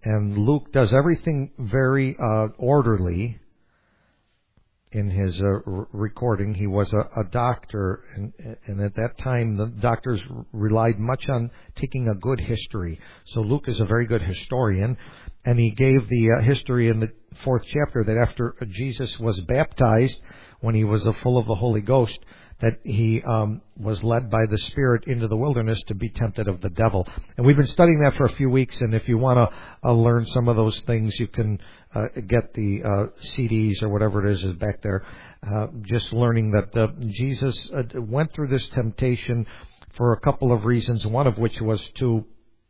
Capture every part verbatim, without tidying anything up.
and Luke does everything very uh, orderly. In his uh, r- recording, he was a, a doctor, and, and at that time the doctors relied much on taking a good history. So Luke is a very good historian, and he gave the uh, history in the fourth chapter that after Jesus was baptized, when he was uh, full of the Holy Ghost, that he um, was led by the Spirit into the wilderness to be tempted of the devil. And we've been studying that for a few weeks, and if you want to uh, learn some of those things, you can uh, get the uh, C Ds or whatever it is is back there. Uh, just learning that uh, Jesus uh, went through this temptation for a couple of reasons, one of which was to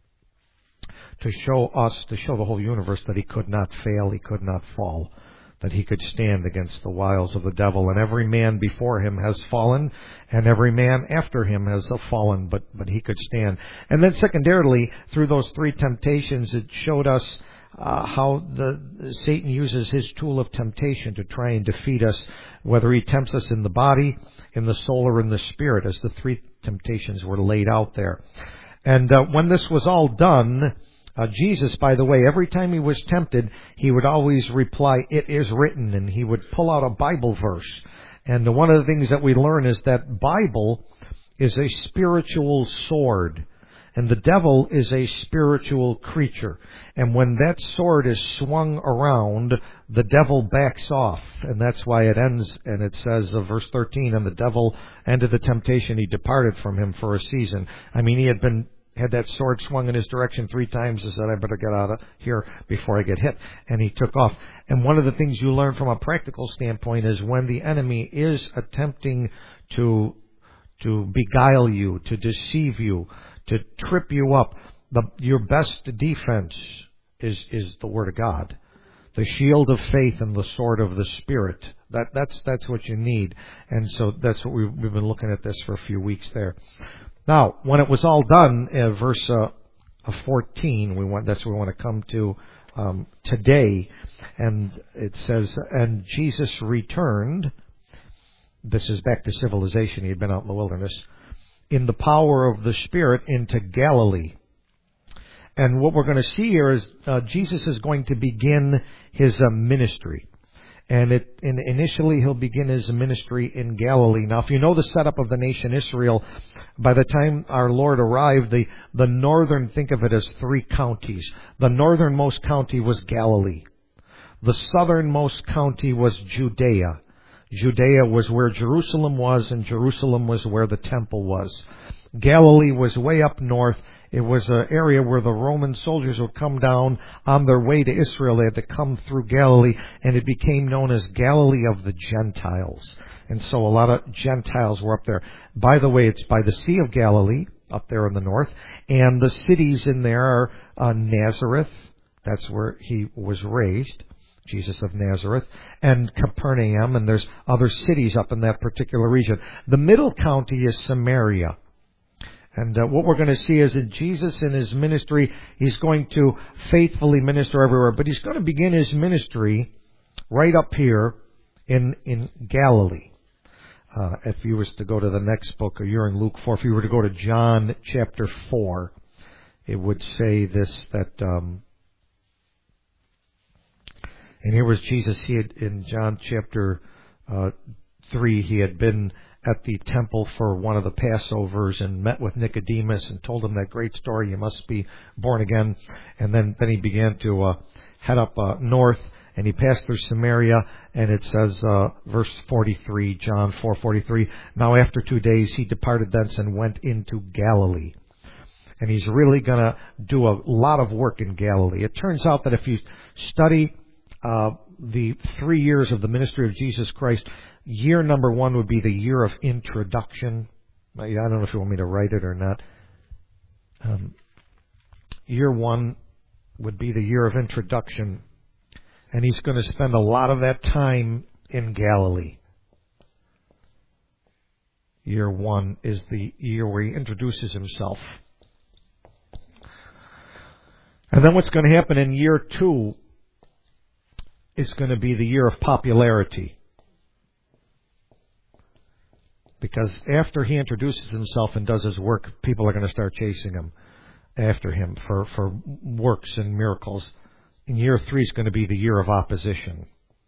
to show us, to show the whole universe that he could not fail, he could not fall, that he could stand against the wiles of the devil. And every man before him has fallen, and every man after him has fallen, but, but he could stand. And then secondarily, through those three temptations, it showed us uh, how the Satan uses his tool of temptation to try and defeat us, whether he tempts us in the body, in the soul, or in the spirit, as the three temptations were laid out there. And uh, when this was all done, Uh, Jesus, by the way, every time he was tempted, he would always reply, "It is written," and he would pull out a Bible verse. And one of the things that we learn is that Bible is a spiritual sword, and the devil is a spiritual creature. And when that sword is swung around, the devil backs off, and that's why it ends, and it says, uh, verse thirteen, "And the devil ended the temptation, he departed from him for a season." I mean, he had been had that sword swung in his direction three times and said, "I better get out of here before I get hit." And he took off. And one of the things you learn from a practical standpoint is when the enemy is attempting to to beguile you, to deceive you, to trip you up, the, your best defense is, is the Word of God. The shield of faith and the sword of the Spirit. That, that's, that's what you need. And so that's what we've, we've been looking at this for a few weeks there. Now, when it was all done, uh, verse uh, fourteen, we want, that's what we want to come to um, today. And it says, "And Jesus returned," this is back to civilization, he had been out in the wilderness, "in the power of the Spirit into Galilee." And what we're going to see here is uh, Jesus is going to begin his uh, ministry. And it, in, initially he'll begin his ministry in Galilee. Now, if you know the setup of the nation Israel, by the time our Lord arrived, the, the northern, think of it as three counties. The northernmost county was Galilee. The southernmost county was Judea. Judea was where Jerusalem was, and Jerusalem was where the temple was. Galilee was way up north. It was an area where the Roman soldiers would come down on their way to Israel. They had to come through Galilee, and it became known as Galilee of the Gentiles. And so a lot of Gentiles were up there. By the way, it's by the Sea of Galilee, up there in the north, and the cities in there are uh, Nazareth. That's where he was raised, Jesus of Nazareth, and Capernaum, and there's other cities up in that particular region. The middle county is Samaria. And uh, what we're going to see is that Jesus in his ministry, he's going to faithfully minister everywhere. But he's going to begin his ministry right up here in in Galilee. Uh, if you was to go to the next book, or you're in Luke four, if you were to go to John chapter four, it would say this, that... Um, and here was Jesus. He had, in John chapter uh, three, he had been at the temple for one of the Passovers and met with Nicodemus and told him that great story, you must be born again. And then, then he began to uh, head up uh, north, and he passed through Samaria, and it says, uh, verse forty-three, John four forty-three, "Now after two days he departed thence and went into Galilee." And he's really going to do a lot of work in Galilee. It turns out that if you study uh, the three years of the ministry of Jesus Christ, year number one would be the year of introduction. I don't know if you want me to write it or not. Um, year one would be the year of introduction. And he's going to spend a lot of that time in Galilee. Year one is the year where he introduces himself. And then what's going to happen in year two is going to be the year of popularity. Because after he introduces himself and does his work, people are going to start chasing him after him for, for works and miracles. And year three is going to be the year of opposition.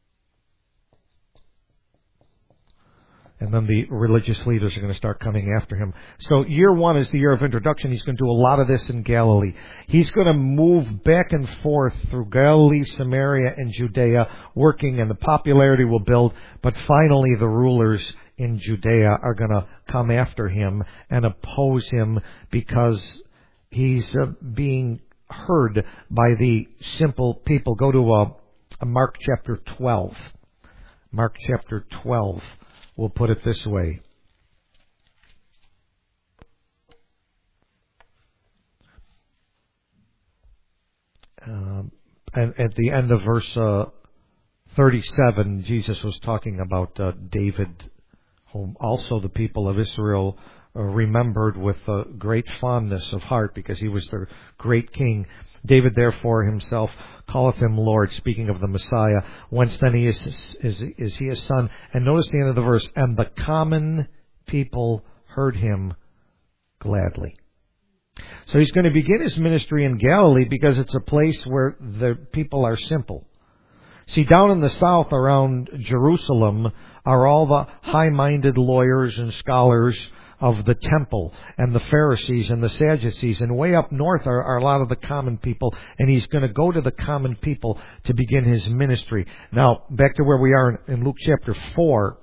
And then the religious leaders are going to start coming after him. So year one is the year of introduction. He's going to do a lot of this in Galilee. He's going to move back and forth through Galilee, Samaria, and Judea, working, and the popularity will build. But finally, the rulers in Judea are going to come after him and oppose him because he's uh, being heard by the simple people. Go to uh, Mark chapter twelve. Mark chapter twelve. We'll put it this way. Um, and at the end of verse uh, thirty-seven, Jesus was talking about uh, David, whom also the people of Israel uh, remembered with uh, great fondness of heart because he was their great king. David therefore himself calleth him Lord, speaking of the Messiah. Whence then he is, is, is he a son? And notice the end of the verse. And the common people heard him gladly. So he's going to begin his ministry in Galilee because it's a place where the people are simple. See, down in the south around Jerusalem are all the high-minded lawyers and scholars of the temple, and the Pharisees and the Sadducees, and way up north are, are a lot of the common people, and he's going to go to the common people to begin his ministry. Now, back to where we are in, in Luke chapter four,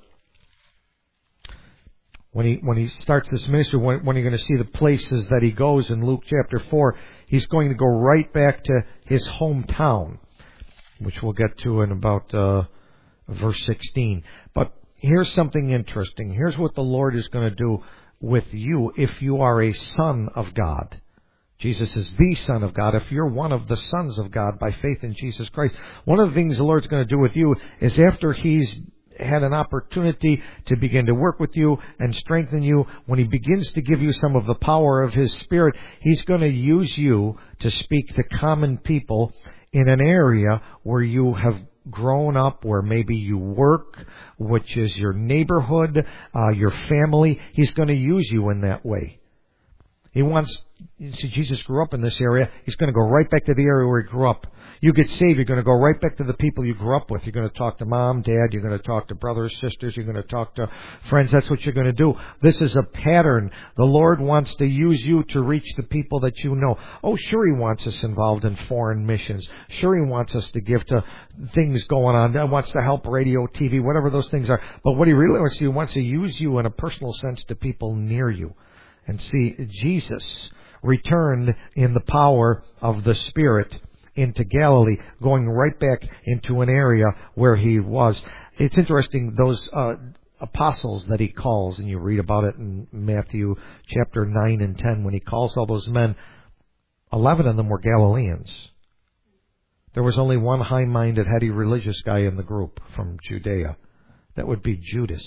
when he when he starts this ministry, when, when you're going to see the places that he goes in Luke chapter four, he's going to go right back to his hometown, which we'll get to in about uh, verse sixteen. But here's something interesting. Here's what the Lord is going to do with you if you are a son of God. Jesus is the Son of God. If you're one of the sons of God by faith in Jesus Christ, one of the things the Lord's going to do with you is after He's had an opportunity to begin to work with you and strengthen you, when He begins to give you some of the power of His Spirit, He's going to use you to speak to common people in an area where you have grown up, where maybe you work, which is your neighborhood, uh, your family. He's going to use you in that way. He wants, you see, Jesus grew up in this area. He's going to go right back to the area where he grew up. You get saved, you're going to go right back to the people you grew up with. You're going to talk to mom, dad, you're going to talk to brothers, sisters, you're going to talk to friends. That's what you're going to do. This is a pattern. The Lord wants to use you to reach the people that you know. Oh, sure, He wants us involved in foreign missions. Sure, He wants us to give to things going on. He wants to help radio, T V, whatever those things are. But what He really wants to do, He wants to use you in a personal sense to people near you. And see, Jesus returned in the power of the Spirit into Galilee, going right back into an area where He was. It's interesting, those uh, apostles that He calls, and you read about it in Matthew chapter nine and ten, when He calls all those men, eleven of them were Galileans. There was only one high-minded, heady religious guy in the group from Judea. That would be Judas.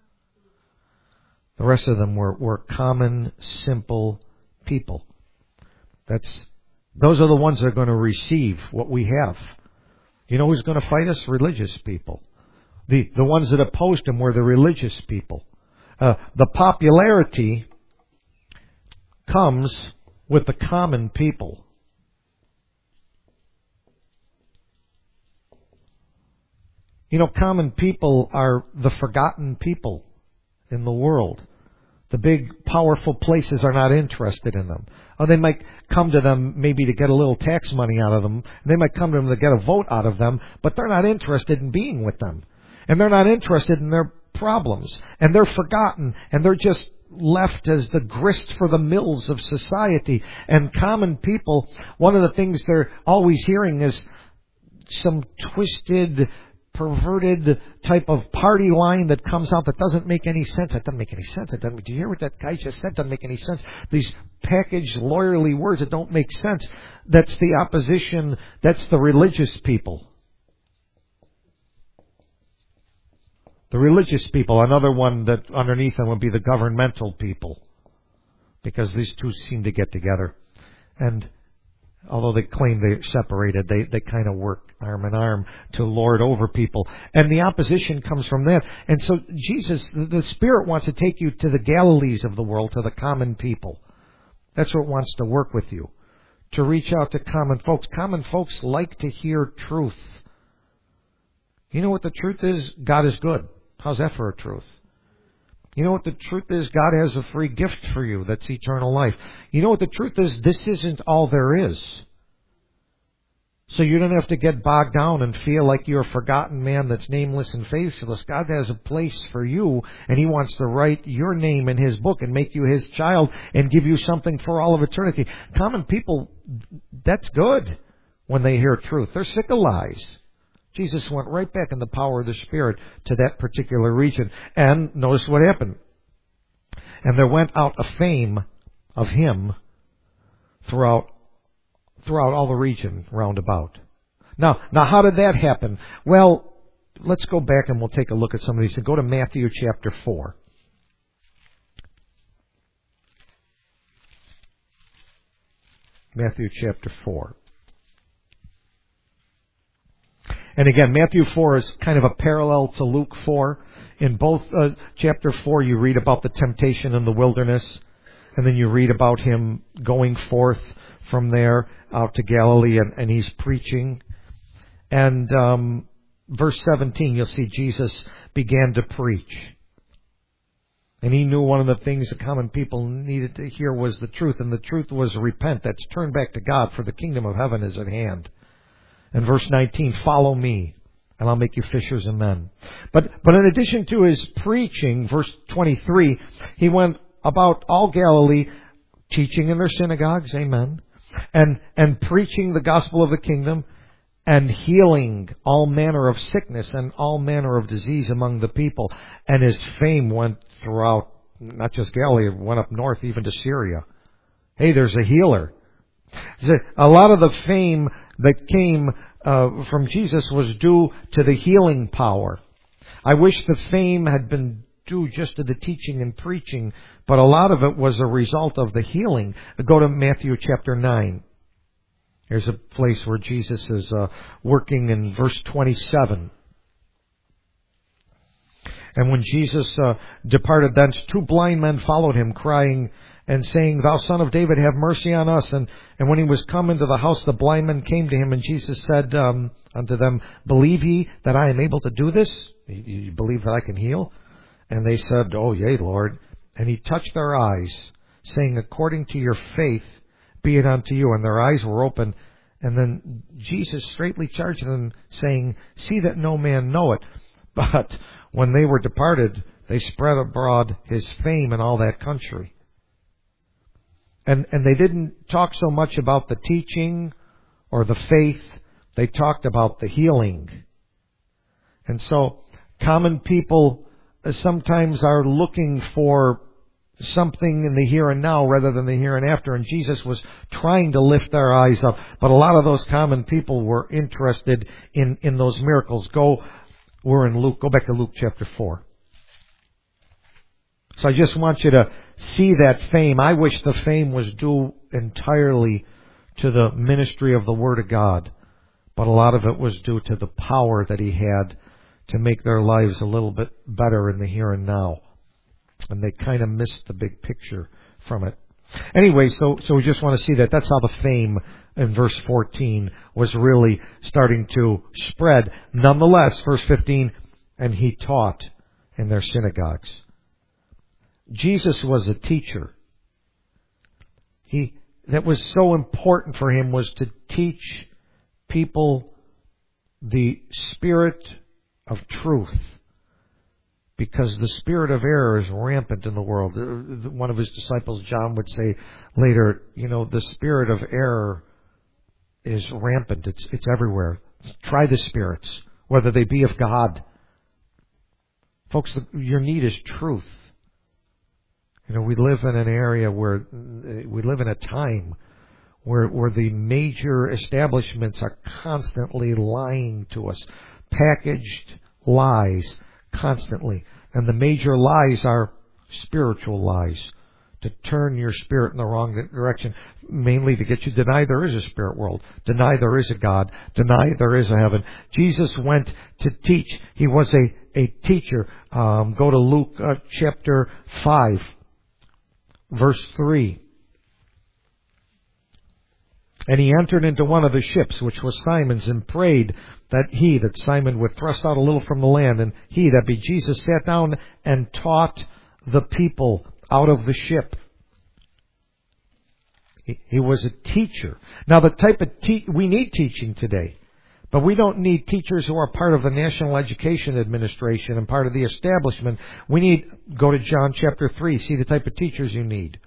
The rest of them were, were common, simple people. That's those are the ones that are going to receive what we have. You know who's going to fight us? Religious people. The the ones that opposed Him were the religious people. Uh, the popularity comes with the common people. You know, common people are the forgotten people in the world. The big, powerful places are not interested in them. Or they might come to them maybe to get a little tax money out of them. They might come to them to get a vote out of them, but they're not interested in being with them. And they're not interested in their problems. And they're forgotten. And they're just left as the grist for the mills of society. And common people, one of the things they're always hearing is some twisted, perverted type of party line that comes out that doesn't make any sense. That doesn't make any sense. It doesn't. Do you hear what that guy just said? Doesn't make any sense. These packaged lawyerly words that don't make sense. That's the opposition. That's the religious people. The religious people. Another one that underneath them would be the governmental people, because these two seem to get together. And although they claim they're separated, they, they kind of work arm in arm to lord over people. And the opposition comes from that. And so Jesus, the Spirit wants to take you to the Galilees of the world, to the common people. That's what it wants to work with you, to reach out to common folks. Common folks like to hear truth. You know what the truth is? God is good. How's that for a truth? You know what the truth is? God has a free gift for you. That's eternal life. You know what the truth is? This isn't all there is. So you don't have to get bogged down and feel like you're a forgotten man that's nameless and faceless. God has a place for you, and He wants to write your name in His book and make you His child and give you something for all of eternity. Common people, that's good when they hear truth. They're sick of lies. Jesus went right back in the power of the Spirit to that particular region. And notice what happened. And there went out a fame of Him throughout throughout all the region round about. Now, now how did that happen? Well, let's go back and we'll take a look at some of these. Go to Matthew chapter four. Matthew chapter four. And again, Matthew four is kind of a parallel to Luke four. In both uh, chapter four, you read about the temptation in the wilderness, and then you read about Him going forth from there out to Galilee, and, and He's preaching. And um, verse seventeen, you'll see Jesus began to preach. And He knew one of the things the common people needed to hear was the truth, and the truth was repent. That's turn back to God, for the kingdom of heaven is at hand. And verse nineteen, follow me, and I'll make you fishers of men. But, but in addition to His preaching, verse twenty-three, He went about all Galilee, teaching in their synagogues, amen, and, and preaching the gospel of the kingdom, and healing all manner of sickness and all manner of disease among the people. And His fame went throughout, not just Galilee, it went up north even to Syria. Hey, there's a healer. A lot of the fame that came uh, from Jesus was due to the healing power. I wish the fame had been due just to the teaching and preaching, but a lot of it was a result of the healing. Go to Matthew chapter nine. Here's a place where Jesus is uh, working in verse twenty-seven. And when Jesus uh, departed thence, two blind men followed Him, crying and saying, Thou Son of David, have mercy on us. And, and when He was come into the house, the blind men came to Him, and Jesus said um, unto them, Believe ye that I am able to do this? You believe that I can heal? And they said, Oh, yea, Lord. And He touched their eyes, saying, According to your faith be it unto you. And their eyes were open. And then Jesus straightly charged them, saying, See that no man know it. But when they were departed, they spread abroad His fame in all that country. And, and they didn't talk so much about the teaching or the faith. They talked about the healing. And so common people sometimes are looking for something in the here and now rather than the here and after. And Jesus was trying to lift their eyes up. But a lot of those common people were interested in, in those miracles. Go, we're in Luke. Go back to Luke chapter four. So I just want you to see that fame. I wish the fame was due entirely to the ministry of the Word of God. But a lot of it was due to the power that He had to make their lives a little bit better in the here and now. And they kind of missed the big picture from it. Anyway, so, so we just want to see that. That's how the fame in verse fourteen was really starting to spread. Nonetheless, verse fifteen, and He taught in their synagogues. Jesus was a teacher. He, that was so important for Him was to teach people the spirit of truth. Because the spirit of error is rampant in the world. One of His disciples, John, would say later, you know, the spirit of error is rampant. It's, it's everywhere. Try the spirits, whether they be of God. Folks, your need is truth. You know, we live in an area where, we live in a time where, where the major establishments are constantly lying to us. Packaged lies constantly. And the major lies are spiritual lies. To turn your spirit in the wrong direction. Mainly to get you to deny there is a spirit world. Deny there is a God. Deny there is a heaven. Jesus went to teach. He was a, a teacher. Um, go to Luke uh, chapter five. Verse three. And he entered into one of the ships, which was Simon's, and prayed that he, that Simon, would thrust out a little from the land. And he, that be Jesus, sat down and taught the people out of the ship. He, he was a teacher. Now, the type of te- we need teaching today. But we don't need teachers who are part of the National Education Administration and part of the establishment. We need, go to John chapter three, see the type of teachers you need.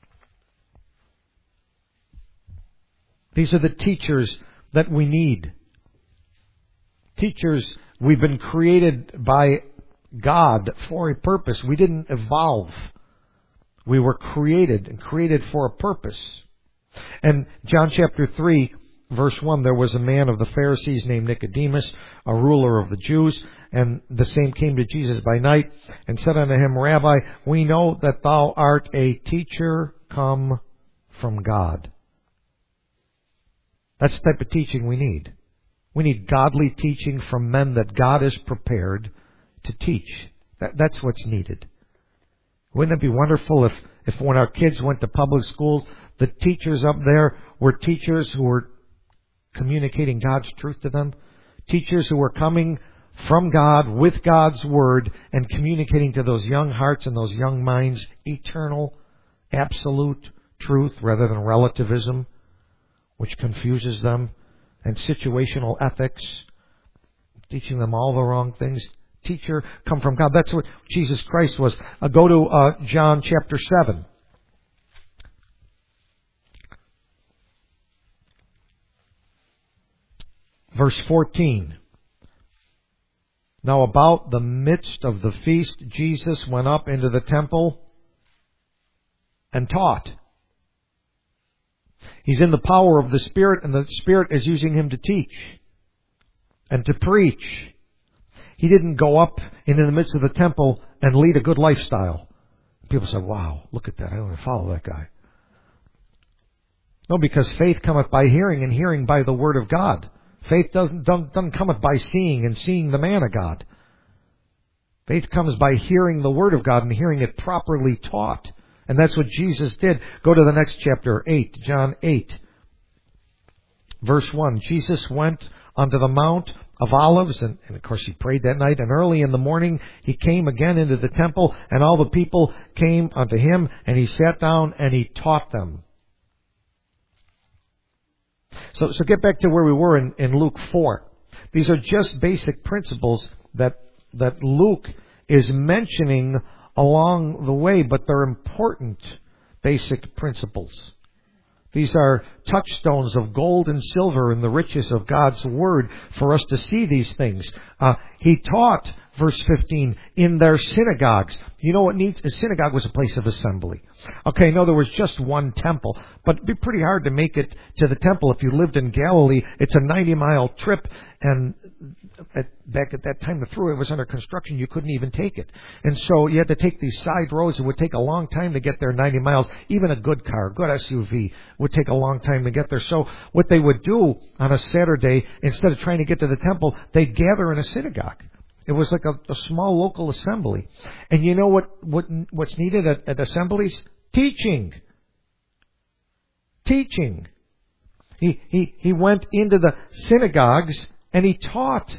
These are the teachers that we need. Teachers, we've been created by God for a purpose. We didn't evolve. We were created and created for a purpose. And John chapter three, verse one, there was a man of the Pharisees named Nicodemus, a ruler of the Jews, and the same came to Jesus by night and said unto him, Rabbi, we know that thou art a teacher come from God. That's the type of teaching we need. We need godly teaching from men that God is prepared to teach. That, that's what's needed. Wouldn't it be wonderful if, if when our kids went to public schools, the teachers up there were teachers who were communicating God's truth to them? Teachers who were coming from God with God's Word and communicating to those young hearts and those young minds eternal, absolute truth rather than relativism, which confuses them, and situational ethics, teaching them all the wrong things. Teacher, come from God. That's what Jesus Christ was. Uh, go to uh, John chapter seven. Verse fourteen. Now about the midst of the feast, Jesus went up into the temple and taught. He's in the power of the Spirit, and the Spirit is using him to teach and to preach. He didn't go up into the midst of the temple and lead a good lifestyle. People say, wow, look at that. I want to follow that guy. No, because faith cometh by hearing, and hearing by the Word of God. Faith doesn't, doesn't, doesn't come by seeing and seeing the man of God. Faith comes by hearing the Word of God and hearing it properly taught. And that's what Jesus did. Go to the next chapter, eight, John eight. Verse one, Jesus went unto the Mount of Olives, and, and of course he prayed that night, and early in the morning he came again into the temple, and all the people came unto him, and he sat down and he taught them. So, so get back to where we were in, in Luke four. These are just basic principles that, that Luke is mentioning along the way, but they're important basic principles. These are touchstones of gold and silver in the riches of God's Word for us to see these things. Uh, he taught, verse fifteen, in their synagogues. You know what needs? A synagogue was a place of assembly. Okay, no, there was just one temple, but it'd be pretty hard to make it to the temple if you lived in Galilee. It's a ninety-mile trip, and at, back at that time the thruway was under construction. You couldn't even take it. And so you had to take these side roads. It would take a long time to get there ninety miles. Even a good car, a good S U V, would take a long time to get there. So what they would do on a Saturday, instead of trying to get to the temple, they'd gather in a synagogue. It was like a, a small local assembly. And you know what, what what's needed at, at assemblies? Teaching. Teaching. He, he, he went into the synagogues and he taught.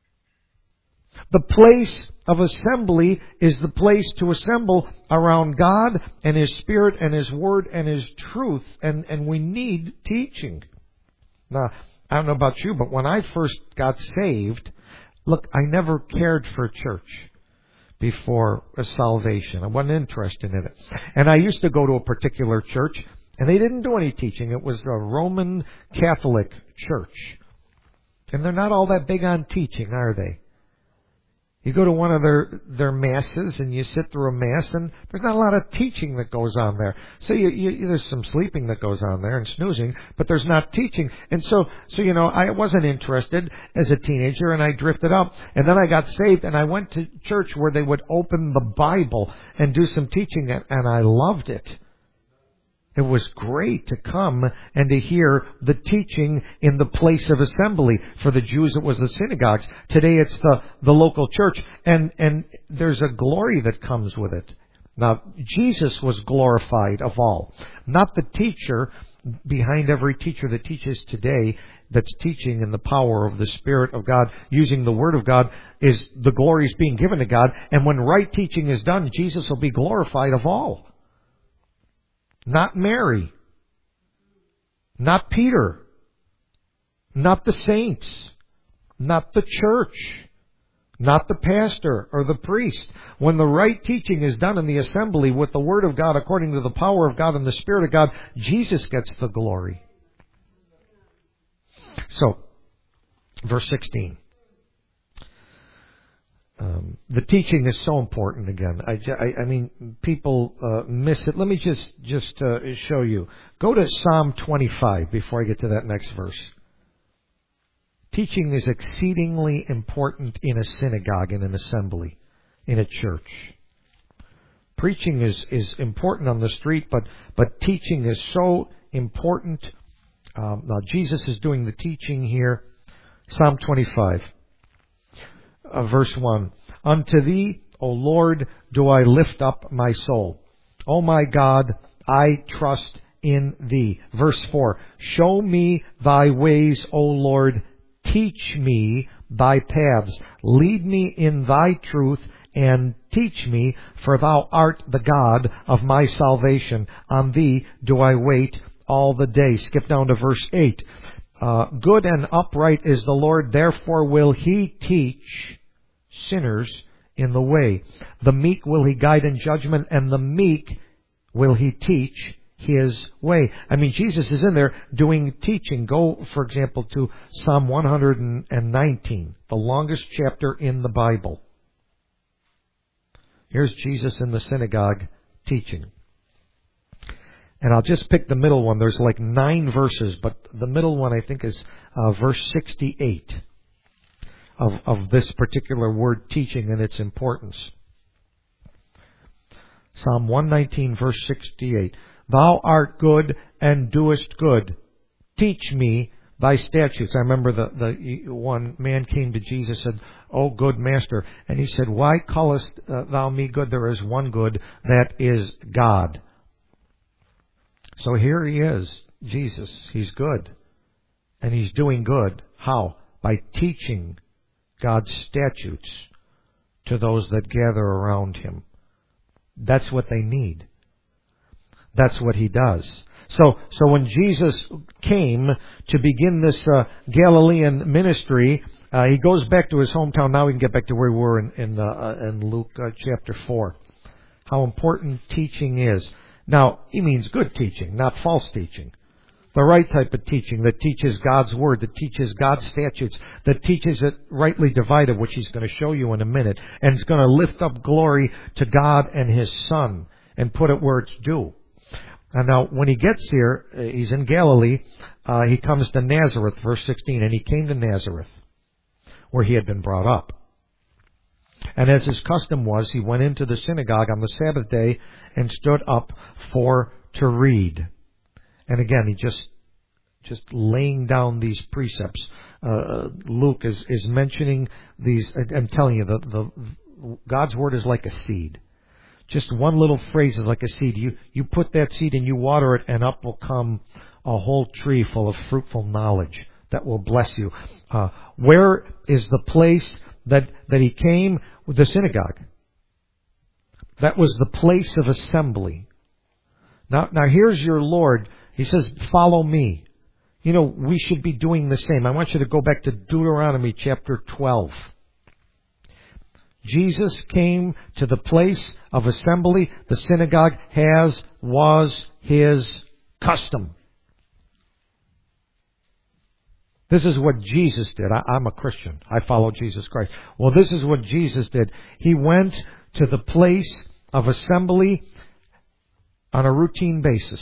The place of assembly is the place to assemble around God and His Spirit and His Word and His truth. And, and we need teaching. Now, I don't know about you, but when I first got saved, look, I never cared for church before salvation. I wasn't interested in it. And I used to go to a particular church, and they didn't do any teaching. It was a Roman Catholic church. And they're not all that big on teaching, are they? You go to one of their, their masses and you sit through a mass, and there's not a lot of teaching that goes on there. So you, you, there's some sleeping that goes on there and snoozing, but there's not teaching. And so, so, you know, I wasn't interested as a teenager, and I drifted up. And then I got saved, and I went to church where they would open the Bible and do some teaching, and I loved it. It was great to come and to hear the teaching in the place of assembly. For the Jews, it was the synagogues. Today, it's the, the local church. And, and there's a glory that comes with it. Now, Jesus was glorified of all. Not the teacher, behind every teacher that teaches today, that's teaching in the power of the Spirit of God, using the Word of God, is the glory is being given to God. And when right teaching is done, Jesus will be glorified of all. Not Mary. Not Peter. Not the saints. Not the church. Not the pastor or the priest. When the right teaching is done in the assembly with the Word of God according to the power of God and the Spirit of God, Jesus gets the glory. So, verse sixteen. Um, the teaching is so important again. I, I, I mean, people uh, miss it. Let me just, just uh, show you. Go to Psalm twenty-five before I get to that next verse. Teaching is exceedingly important in a synagogue, in an assembly, in a church. Preaching is, is important on the street, but, but teaching is so important. Um, now, Jesus is doing the teaching here. Psalm twenty-five, uh, verse one. Unto Thee, O Lord, do I lift up my soul. O my God, I trust in Thee. Verse four. Show me Thy ways, O Lord. Teach me Thy paths. Lead me in Thy truth and teach me, for Thou art the God of my salvation. On Thee do I wait all the day. Skip down to verse eight. Uh, good and upright is the Lord, therefore will He teach sinners in the way. The meek will He guide in judgment, and the meek will He teach His way. I mean, Jesus is in there doing teaching. Go, for example, to Psalm one hundred nineteen, the longest chapter in the Bible. Here's Jesus in the synagogue teaching. And I'll just pick the middle one. There's like nine verses, but the middle one I think is uh, verse sixty-eight of, of this particular word teaching and its importance. Psalm one nineteen, verse sixty-eight. Thou art good and doest good. Teach me Thy statutes. I remember the, the one man came to Jesus and said, O good master. And He said, Why callest uh, thou me good? There is one good, that is God. So here He is, Jesus. He's good. And He's doing good. How? By teaching God's statutes to those that gather around Him. That's what they need. That's what He does. So, so when Jesus came to begin this uh, Galilean ministry, uh, He goes back to His hometown. Now we can get back to where we were in, in, uh, in Luke uh, chapter four. How important teaching is. Now, He means good teaching, not false teaching. The right type of teaching that teaches God's Word, that teaches God's statutes, that teaches it rightly divided, which He's going to show you in a minute. And it's going to lift up glory to God and His Son and put it where it's due. And now, when He gets here, He's in Galilee, uh, He comes to Nazareth, verse sixteen, and He came to Nazareth, where He had been brought up. And as His custom was, He went into the synagogue on the Sabbath day and stood up for to read. And again, He just just laying down these precepts. Uh, Luke is, is mentioning these. I'm telling you, the, the God's Word is like a seed. Just one little phrase is like a seed. You you put that seed and you water it, and up will come a whole tree full of fruitful knowledge that will bless you. Uh, where is the place that, that He came? The synagogue. That was the place of assembly. Now, now here's your Lord. He says, follow me. You know, we should be doing the same. I want you to go back to Deuteronomy chapter twelve. Jesus came to the place of assembly. The synagogue has, was His custom. This is what Jesus did. I, I'm a Christian. I follow Jesus Christ. Well, this is what Jesus did. He went to the place of assembly on a routine basis.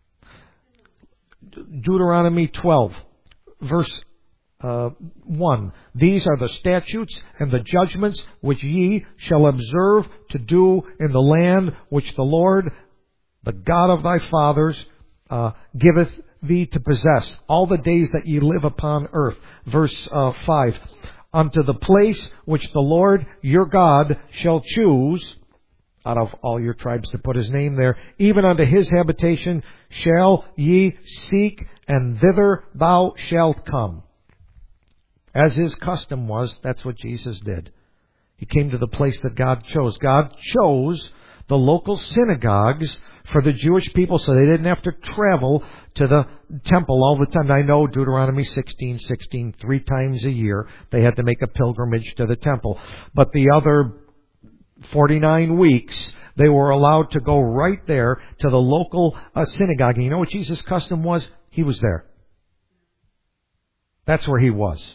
Deuteronomy twelve, verse uh, one. These are the statutes and the judgments which ye shall observe to do in the land which the Lord, the God of thy fathers, uh, giveth thee to possess all the days that ye live upon earth. Verse uh, five. Unto the place which the Lord your God shall choose, out of all your tribes to put His name there. Even unto His habitation shall ye seek, and thither thou shalt come. As His custom was, that's what Jesus did. He came to the place that God chose. God chose the local synagogues for the Jewish people so they didn't have to travel to the temple all the time. I know Deuteronomy sixteen sixteen, three times a year they had to make a pilgrimage to the temple. But the other forty-nine weeks, they were allowed to go right there to the local uh, synagogue. And you know what Jesus' custom was? He was there. That's where He was.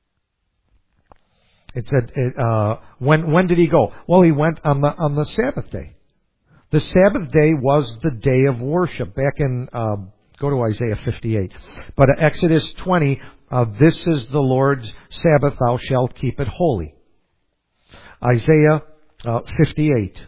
It said, it, uh, when when did He go? Well, He went on the on the Sabbath day. The Sabbath day was the day of worship. Back in, uh, go to Isaiah fifty-eight. But Exodus twenty, uh, this is the Lord's Sabbath, thou shalt keep it holy. Isaiah uh, fifty-eight.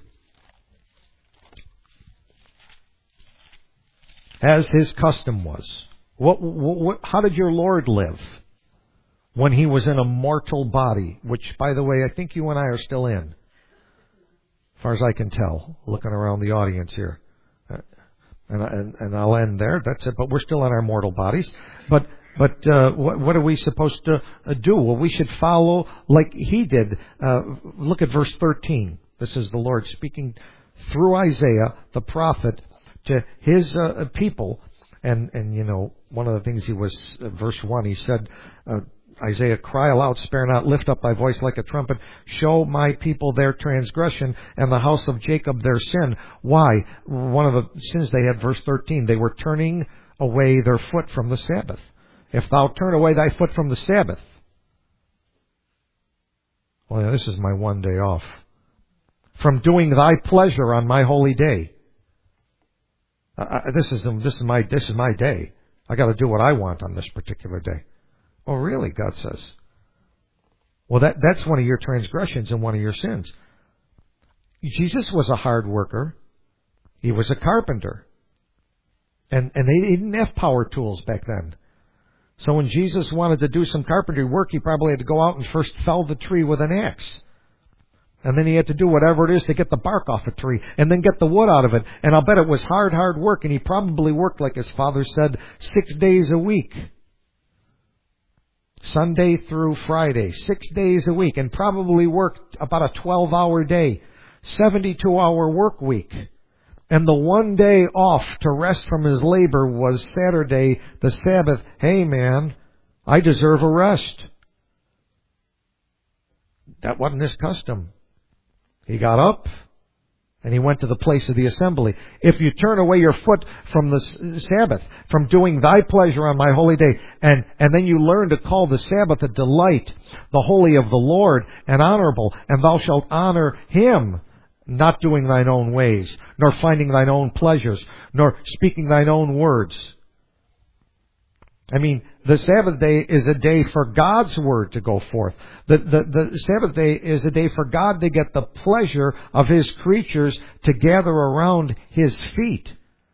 As His custom was. What, what, what, how did your Lord live when He was in a mortal body? Which, by the way, I think you and I are still in. As far as I can tell, looking around the audience here. Uh, and, and, and I'll end there. That's it. But we're still in our mortal bodies. But but uh, what, what are we supposed to uh, do? Well, we should follow like He did. Uh, look at verse thirteen. This is the Lord speaking through Isaiah, the prophet, to His uh, people. And, and, you know, one of the things He was, uh, verse one, He said, uh, Isaiah, cry aloud, spare not, lift up thy voice like a trumpet, show my people their transgression and the house of Jacob their sin. Why? One of the sins they had, verse thirteen, they were turning away their foot from the Sabbath. If thou turn away thy foot from the Sabbath, well, yeah, this is my one day off. From doing thy pleasure on my holy day. Uh, this is this is my this is my day. I got to do what I want on this particular day. Oh, really? God says. Well, that that's one of your transgressions and one of your sins. Jesus was a hard worker. He was a carpenter. And and they didn't have power tools back then. So when Jesus wanted to do some carpentry work, He probably had to go out and first fell the tree with an axe. And then He had to do whatever it is to get the bark off a tree and then get the wood out of it. And I'll bet it was hard, hard work. And He probably worked, like His Father said, six days a week. Sunday through Friday, six days a week, and probably worked about a twelve-hour day, seventy-two hour work week. And the one day off to rest from His labor was Saturday, the Sabbath. Hey, man, I deserve a rest. That wasn't His custom. He got up and He went to the place of the assembly. If you turn away your foot from the Sabbath, from doing thy pleasure on my holy day, and, and then you learn to call the Sabbath a delight, the holy of the Lord, and honorable, and thou shalt honor Him, not doing thine own ways, nor finding thine own pleasures, nor speaking thine own words. I mean, the Sabbath day is a day for God's Word to go forth. The, the, the Sabbath day is a day for God to get the pleasure of His creatures to gather around His feet.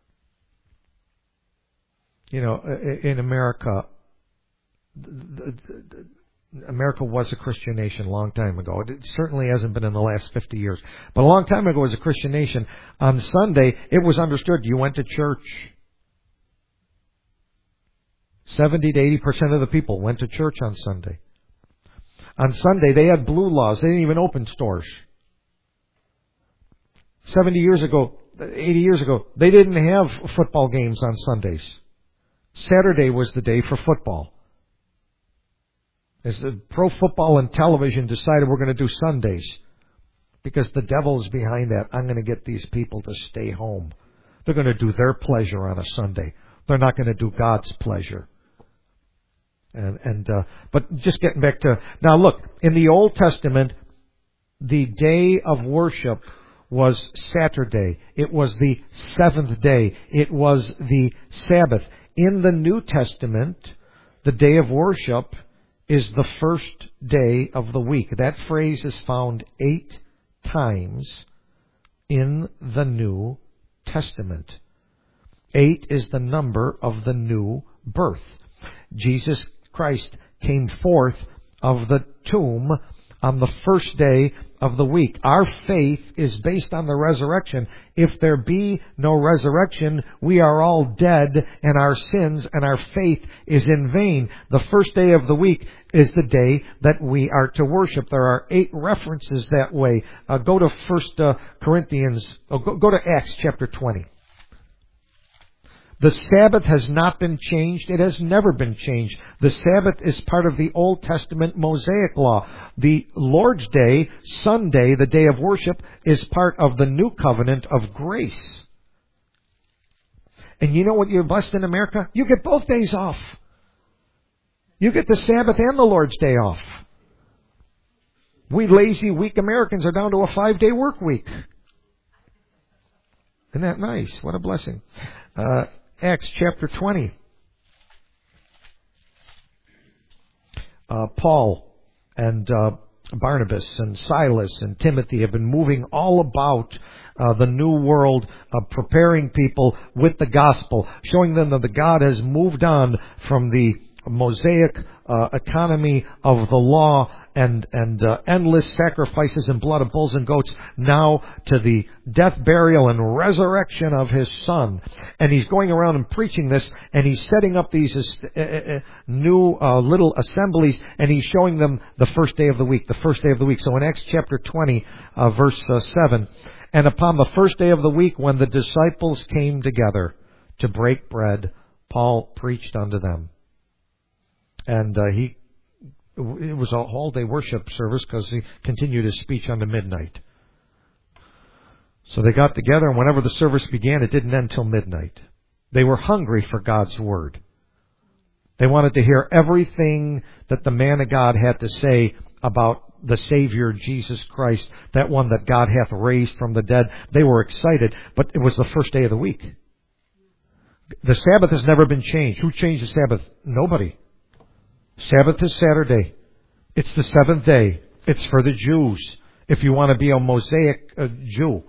You know, in America, America was a Christian nation a long time ago. It certainly hasn't been in the last fifty years. But a long time ago it was a Christian nation. On Sunday, it was understood you went to church. seventy to eighty percent of the people went to church on Sunday. On Sunday, they had blue laws. They didn't even open stores. seventy years ago, eighty years ago, they didn't have football games on Sundays. Saturday was the day for football. As the Pro Football and Television decided we're going to do Sundays, because the devil is behind that. I'm going to get these people to stay home. They're going to do their pleasure on a Sunday. They're not going to do God's pleasure. And, and uh, but just getting back to, now look, in the Old Testament, the day of worship was Saturday. It was the seventh day. It was the Sabbath. In the New Testament, the day of worship is the first day of the week. That phrase is found eight times in the New Testament. Eight is the number of the new birth. Jesus Christ came forth of the tomb on the first day of the week. Our faith is based on the resurrection. If there be no resurrection, we are all dead in our sins and our faith is in vain. The first day of the week is the day that we are to worship. There are eight references that way. Uh, go to First uh, Corinthians, oh, go, go to Acts chapter twenty. The Sabbath has not been changed. It has never been changed. The Sabbath is part of the Old Testament Mosaic law. The Lord's Day, Sunday, the day of worship, is part of the New Covenant of grace. And you know what you're blessed in America? You get both days off. You get the Sabbath and the Lord's Day off. We lazy, weak Americans are down to a five-day work week. Isn't that nice? What a blessing. Uh, Acts chapter twenty. Uh, Paul and uh, Barnabas and Silas and Timothy have been moving all about uh, the new world, uh, preparing people with the gospel, showing them that the God has moved on from the Mosaic uh, economy of the law and and uh, endless sacrifices and blood of bulls and goats, now to the death, burial, and resurrection of His Son. And he's going around and preaching this, and he's setting up these uh, uh, new uh, little assemblies, and he's showing them the first day of the week, the first day of the week. So in Acts chapter twenty, uh, verse uh, seven, and upon the first day of the week, when the disciples came together to break bread, Paul preached unto them. And uh, he it was a all-day worship service because he continued his speech unto midnight. So they got together, and whenever the service began, it didn't end till midnight. They were hungry for God's Word. They wanted to hear everything that the man of God had to say about the Savior, Jesus Christ, that one that God hath raised from the dead. They were excited, but it was the first day of the week. The Sabbath has never been changed. Who changed the Sabbath? Nobody. Sabbath is Saturday. It's the seventh day. It's for the Jews. If you want to be a Mosaic uh, Jew.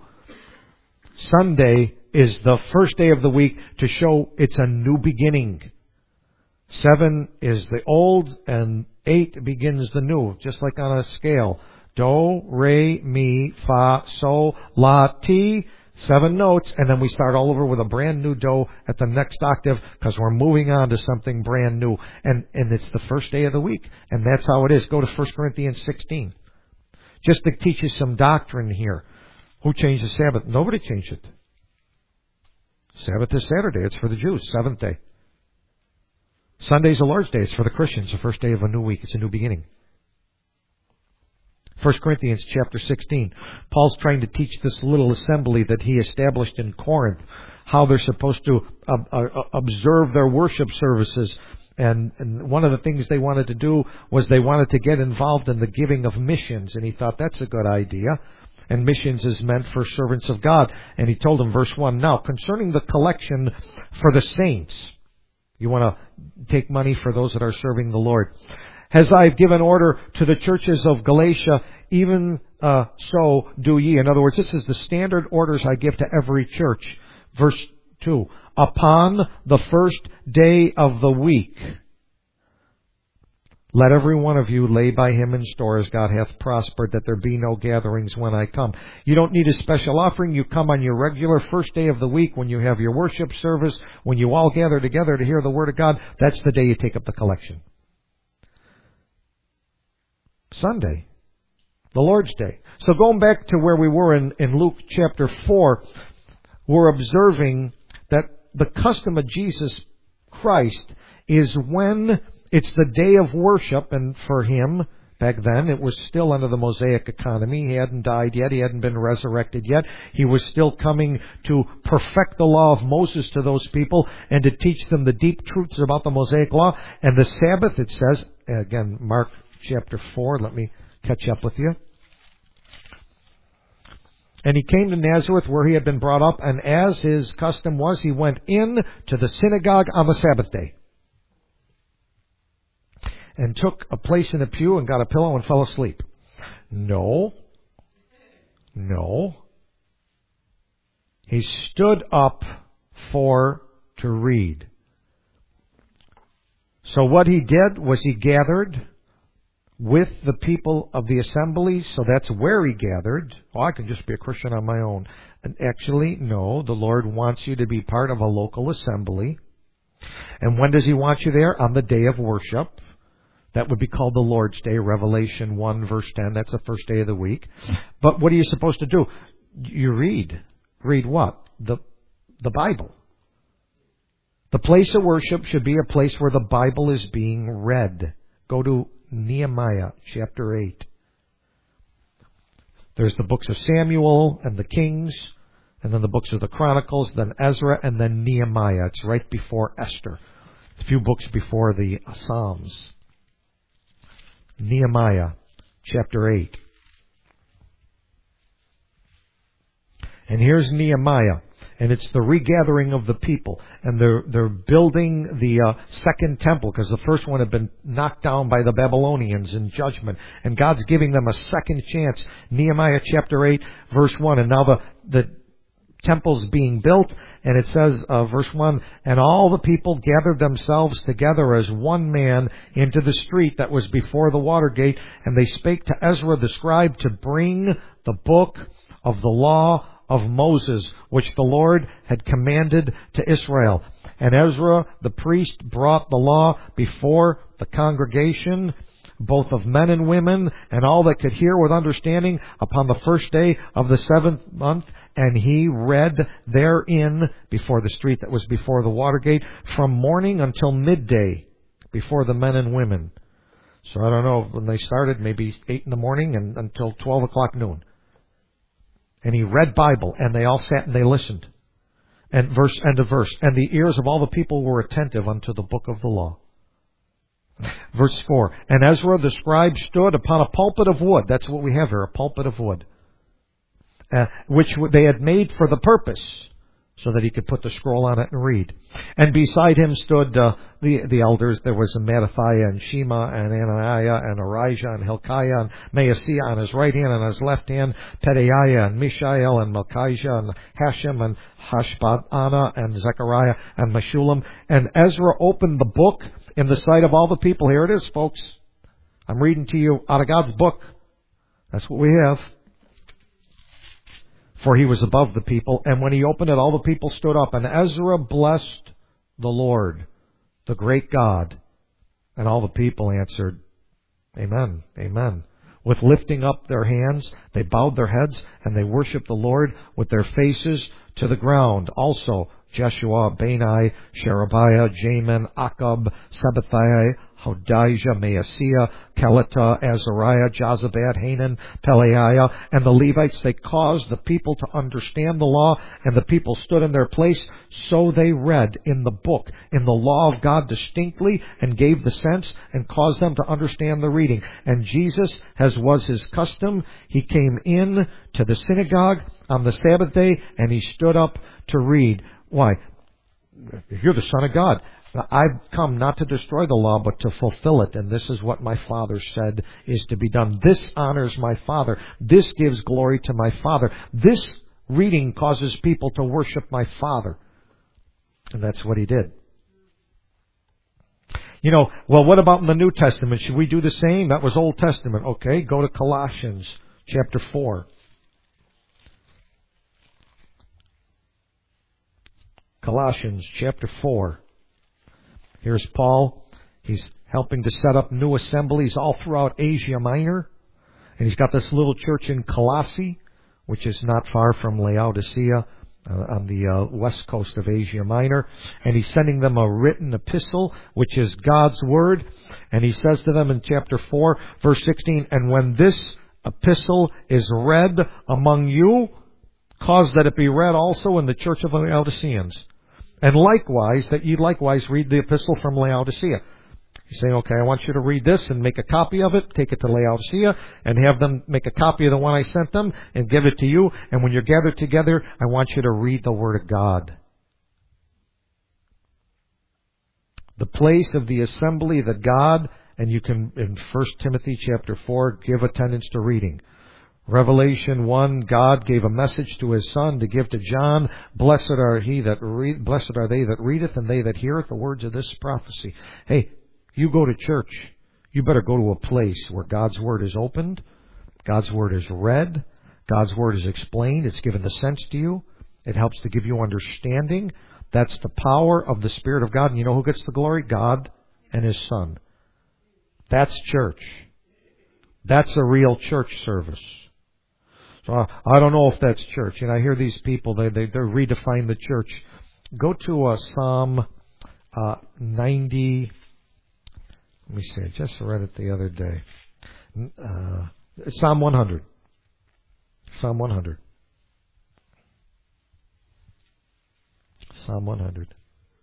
Sunday is the first day of the week to show it's a new beginning. Seven is the old and eight begins the new, just like on a scale. Do, re, mi, fa, sol, la, ti. Seven notes, and then we start all over with a brand new do at the next octave because we're moving on to something brand new. And, and it's the first day of the week. And that's how it is. Go to First Corinthians sixteen. Just to teach you some doctrine here. Who changed the Sabbath? Nobody changed it. Sabbath is Saturday. It's for the Jews. Seventh day. Sunday's the Lord's Day. It's for the Christians. The first day of a new week. It's a new beginning. First Corinthians chapter sixteen. Paul's trying to teach this little assembly that he established in Corinth how they're supposed to uh, uh, observe their worship services. And, and one of the things they wanted to do was they wanted to get involved in the giving of missions. And he thought that's a good idea. And missions is meant for servants of God. And he told them, verse one, now concerning the collection for the saints. You want to take money for those that are serving the Lord. As I have given order to the churches of Galatia, even uh, so do ye. In other words, this is the standard orders I give to every church. Verse two. Upon the first day of the week, let every one of you lay by him in store as God hath prospered, that there be no gatherings when I come. You don't need a special offering. You come on your regular first day of the week when you have your worship service, when you all gather together to hear the Word of God. That's the day you take up the collection. Sunday, the Lord's Day. So going back to where we were in, in Luke chapter four, we're observing that the custom of Jesus Christ is when it's the day of worship, and for Him, back then, it was still under the Mosaic economy. He hadn't died yet. He hadn't been resurrected yet. He was still coming to perfect the law of Moses to those people and to teach them the deep truths about the Mosaic law. And the Sabbath, it says, again, Mark chapter four, let me catch up with you. And he came to Nazareth where he had been brought up, and as his custom was, he went in to the synagogue on the Sabbath day. And took a place in a pew and got a pillow and fell asleep. No. No. He stood up for to read. So what he did was he gathered with the people of the assembly, so that's where he gathered. Oh, I can just be a Christian on my own. And actually, no, the Lord wants you to be part of a local assembly. And when does he want you there? On the day of worship. That would be called the Lord's Day, Revelation one, verse ten. That's the first day of the week. But what are you supposed to do? You read. Read what? The, the Bible. The place of worship should be a place where the Bible is being read. Go to Nehemiah chapter eight. There's the books of Samuel and the Kings, and then the books of the Chronicles, then Ezra, and then Nehemiah. It's right before Esther. A few books before the Psalms. Nehemiah chapter eight. And here's Nehemiah. And it's the regathering of the people. And they're, they're building the uh, second temple, because the first one had been knocked down by the Babylonians in judgment. And God's giving them a second chance. Nehemiah chapter eight, verse one. And now the, the temple's being built. And it says, uh, verse one, and all the people gathered themselves together as one man into the street that was before the water gate. And they spake to Ezra the scribe to bring the book of the law of Moses, which the Lord had commanded to Israel. And Ezra the priest brought the law before the congregation, both of men and women, and all that could hear with understanding, upon the first day of the seventh month. And he read therein before the street that was before the water gate, from morning until midday, before the men and women. So I don't know, when they started, maybe eight in the morning and until twelve o'clock noon. And he read Bible, and they all sat and they listened. And verse, end of verse. And the ears of all the people were attentive unto the book of the law. Verse four. And Ezra the scribe stood upon a pulpit of wood. That's what we have here, a pulpit of wood. Uh, which they had made for the purpose, so that he could put the scroll on it and read. And beside him stood uh, the the elders. There was Mattathiah and Shema and Ananiah and Arijah and Hilkiah and Maaseiah on his right hand, and on his left hand Pedaiah and Mishael and Malchijah and Hashem and Hashbadana and Zechariah and Meshullam. And Ezra opened the book in the sight of all the people. Here it is, folks. I'm reading to you out of God's book. That's what we have. For he was above the people. And when he opened it, all the people stood up. And Ezra blessed the Lord, the great God. And all the people answered, Amen, Amen. With lifting up their hands, they bowed their heads, and they worshiped the Lord with their faces to the ground. Also, Jeshua, Bani, Sherebiah, Jamin, Akab, Sabbathiah, Hodijah, Maaseiah, Kelita, Azariah, Jozabad, Hanan, Pelaiah, and the Levites. They caused the people to understand the law, and the people stood in their place. So they read in the book, in the law of God distinctly, and gave the sense, and caused them to understand the reading. And Jesus, as was his custom, he came in to the synagogue on the Sabbath day, and he stood up to read. Why? You're the Son of God. I've come not to destroy the law, but to fulfill it. And this is what my Father said is to be done. This honors my Father. This gives glory to my Father. This reading causes people to worship my Father. And that's what he did. You know, well, what about in the New Testament? Should we do the same? That was Old Testament. Okay, go to Colossians chapter four. Colossians chapter four. Here's Paul. He's helping to set up new assemblies all throughout Asia Minor. And he's got this little church in Colossae, which is not far from Laodicea, uh, on the uh, west coast of Asia Minor. And he's sending them a written epistle, which is God's Word. And he says to them in chapter four, verse sixteen, and when this epistle is read among you, cause that it be read also in the church of the Laodiceans. And likewise, that ye likewise read the epistle from Laodicea. He's saying, okay, I want you to read this and make a copy of it, take it to Laodicea, and have them make a copy of the one I sent them, and give it to you. And when you're gathered together, I want you to read the Word of God. The place of the assembly that God, and you can, in First Timothy chapter four, give attendance to reading. Revelation one, God gave a message to his Son to give to John. Blessed are he that read, blessed are they that readeth, and they that heareth the words of this prophecy. Hey, you go to church. You better go to a place where God's Word is opened, God's Word is read, God's Word is explained, it's given the sense to you, it helps to give you understanding. That's the power of the Spirit of God. And you know who gets the glory? God and His Son. That's church. That's a real church service. So I, I don't know if that's church. And I hear these people, they, they, they redefine the church. Go to uh, Psalm uh, ninety. Let me see. I just read it the other day. Uh, Psalm one hundred. Psalm one hundred. Psalm one hundred.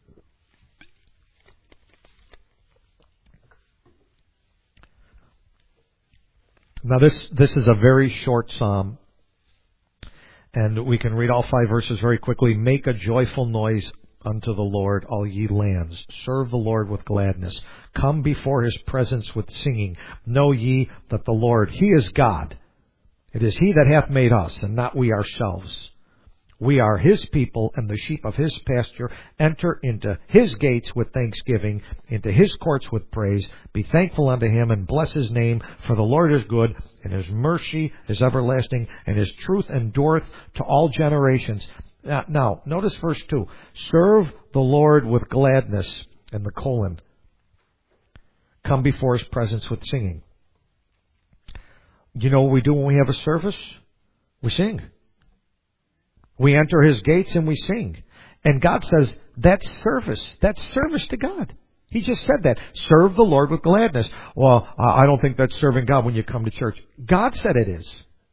Now this this is a very short psalm, and we can read all five verses very quickly. Make a joyful noise unto the Lord, all ye lands. Serve the Lord with gladness. Come before His presence with singing. Know ye that the Lord, He is God. It is He that hath made us, and not we ourselves. We are His people and the sheep of His pasture. Enter into His gates with thanksgiving, into His courts with praise. Be thankful unto Him and bless His name, for the Lord is good, and His mercy is everlasting, and His truth endureth to all generations. Now, now notice verse two. Serve the Lord with gladness, and the colon. Come before His presence with singing. You know what we do when we have a service? We sing. We enter His gates and we sing. And God says, that's service. That's service to God. He just said that. Serve the Lord with gladness. Well, I don't think that's serving God when you come to church. God said it is.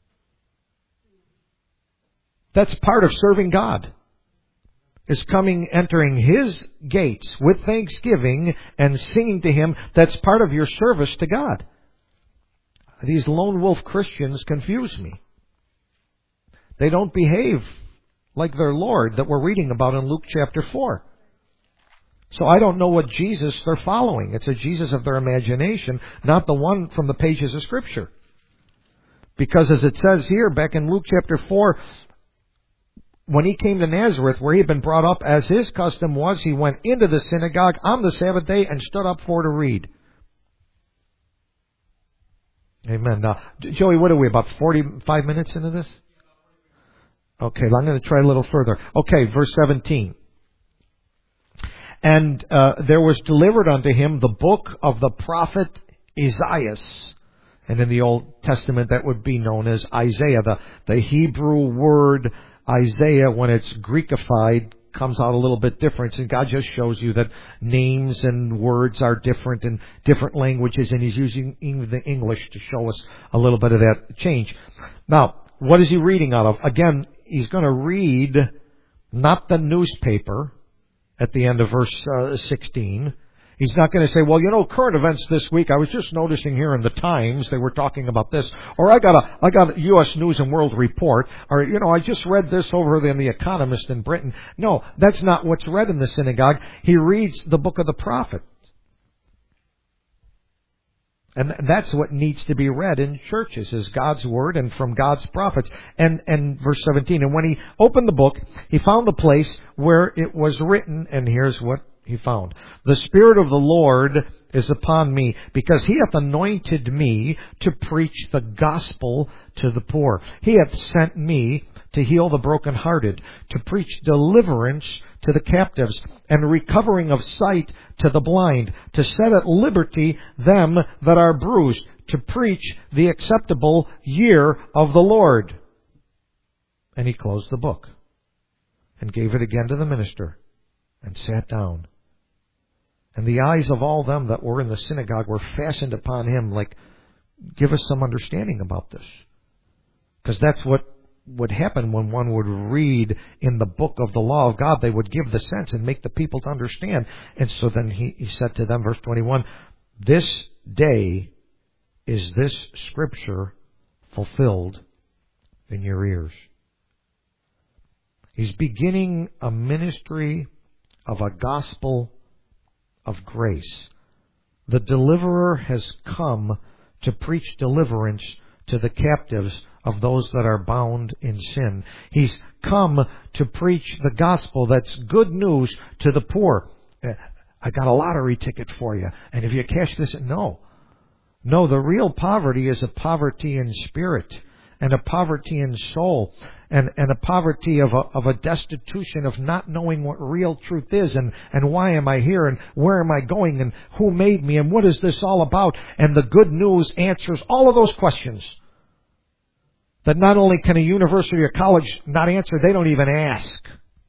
That's part of serving God. Is coming, entering His gates with thanksgiving and singing to Him. That's part of your service to God. These lone wolf Christians confuse me. They don't behave like their Lord that we're reading about in Luke chapter four. So I don't know what Jesus they're following. It's a Jesus of their imagination, not the one from the pages of Scripture. Because as it says here, back in Luke chapter four, when He came to Nazareth, where He had been brought up, as His custom was, He went into the synagogue on the Sabbath day and stood up for to read. Amen. Now, Joey, what are we, about forty-five minutes into this? Okay, I'm going to try a little further. Okay, verse seventeen. And uh, there was delivered unto Him the book of the prophet Isaiah. And in the Old Testament that would be known as Isaiah. The, the Hebrew word Isaiah, when it's Greekified, comes out a little bit different. And God just shows you that names and words are different in different languages. And He's using the English to show us a little bit of that change. Now, what is He reading out of? Again, He's going to read not the newspaper at the end of verse uh, sixteen. He's not going to say, well, you know, current events this week, I was just noticing here in the Times, they were talking about this. Or I got a, I got a U S News and World Report. Or, you know, I just read this over in The Economist in Britain. No, that's not what's read in the synagogue. He reads the book of the prophet. And that's what needs to be read in churches, is God's Word and from God's prophets. And, and verse seventeen, and when he opened the book, he found the place where it was written, and here's what he found. The Spirit of the Lord is upon me, because He hath anointed me to preach the gospel to the poor. He hath sent me to heal the brokenhearted, to preach deliverance to the captives, and recovering of sight to the blind, to set at liberty them that are bruised, to preach the acceptable year of the Lord. And he closed the book, and gave it again to the minister, and sat down. And the eyes of all them that were in the synagogue were fastened upon him, like, give us some understanding about this. Because that's what would happen when one would read in the book of the law of God. They would give the sense and make the people to understand. And so then he, he said to them, verse twenty-one, this day is this scripture fulfilled in your ears. He's beginning a ministry of a gospel of grace. The deliverer has come to preach deliverance to the captives of those that are bound in sin. He's come to preach the gospel that's good news to the poor. I got a lottery ticket for you, and if you cash this, no. No, the real poverty is a poverty in spirit and a poverty in soul and, and a poverty of a, of a destitution of not knowing what real truth is and, and why am I here and where am I going and who made me and what is this all about? And the good news answers all of those questions that not only can a university or college not answer, they don't even ask.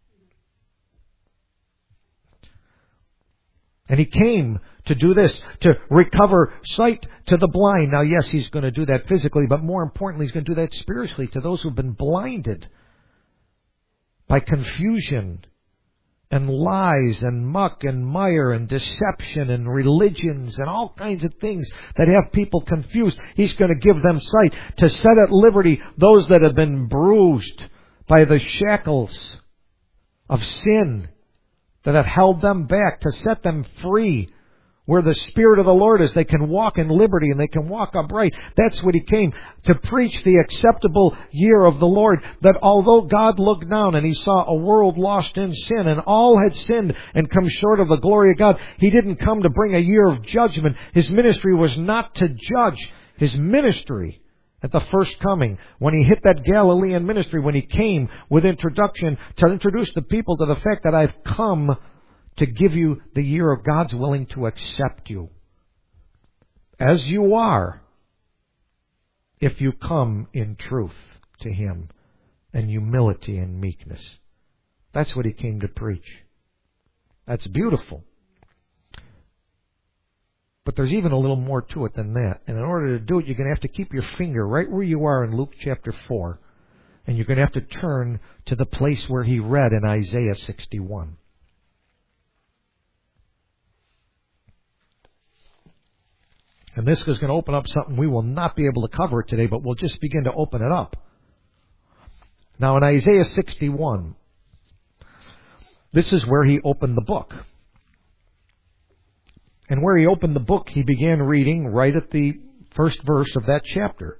And He came to do this, to recover sight to the blind. Now, yes, He's going to do that physically, but more importantly, He's going to do that spiritually to those who've been blinded by confusion and lies and muck and mire and deception and religions and all kinds of things that have people confused. He's going to give them sight to set at liberty those that have been bruised by the shackles of sin that have held them back, to set them free. Where the Spirit of the Lord is, they can walk in liberty and they can walk upright. That's what He came to preach, the acceptable year of the Lord. That although God looked down and He saw a world lost in sin and all had sinned and come short of the glory of God, He didn't come to bring a year of judgment. His ministry was not to judge. His ministry at the first coming, when He hit that Galilean ministry, when He came with introduction to introduce the people to the fact that I've come to give you the year of God's willing to accept you as you are, if you come in truth to Him and humility and meekness. That's what He came to preach. That's beautiful. But there's even a little more to it than that. And in order to do it, you're going to have to keep your finger right where you are in Luke chapter four. And you're going to have to turn to the place where He read in Isaiah sixty-one. And this is going to open up something we will not be able to cover today, but we'll just begin to open it up. Now in Isaiah sixty-one, this is where He opened the book. And where He opened the book, He began reading right at the first verse of that chapter.